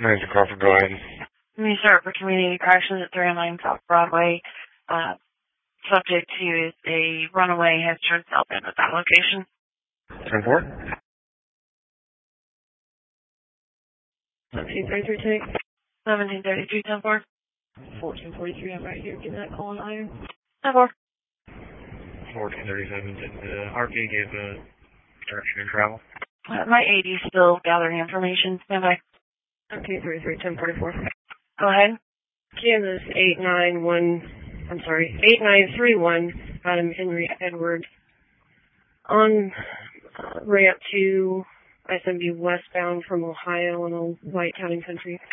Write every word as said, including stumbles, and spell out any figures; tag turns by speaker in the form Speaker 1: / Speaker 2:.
Speaker 1: Mister Crawford, go ahead.
Speaker 2: Let me start for community corrections at three oh nine South Broadway. Uh, subject to is a runaway has turned south end at that location.
Speaker 1: ten four?
Speaker 3: seventeen thirty-three, take.
Speaker 2: seventeen thirty-three, ten four.
Speaker 3: fourteen forty-three, I'm right here. Give that call on iron.
Speaker 2: ten four.
Speaker 1: fourteen thirty-seven, did the R P give a direction and travel?
Speaker 2: Uh, my A D is still gathering information. Stand by.
Speaker 3: seventeen thirty-three, ten forty-four.
Speaker 2: Go ahead.
Speaker 3: Kansas eight nine one, I'm sorry, eight nine three one, Adam Henry Edward. On uh, ramp to I S M B westbound from Ohio on a White Town and Country.